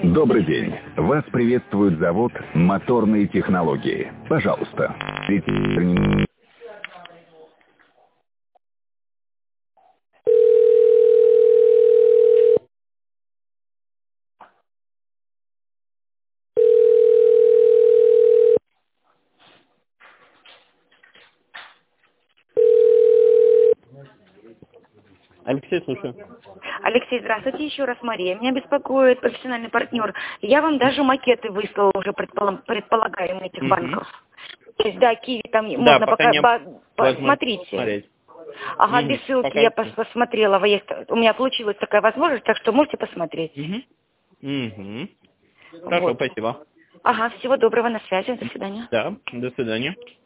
Добрый день. Вас приветствует завод «Моторные технологии». Пожалуйста. Алексей, слушаю. Алексей, здравствуйте, еще раз Мария. Меня беспокоит профессиональный партнер. Я вам даже макеты выслала уже предполагаемых этих банков. То есть, да, Киви там Да, можно пока не посмотрите. Смотреть. Ага, без ссылки пока... я посмотрела. У меня получилась такая возможность, так что можете посмотреть. Хорошо, Вот. спасибо. Ага, всего доброго, на связи, до свидания. Да, до свидания.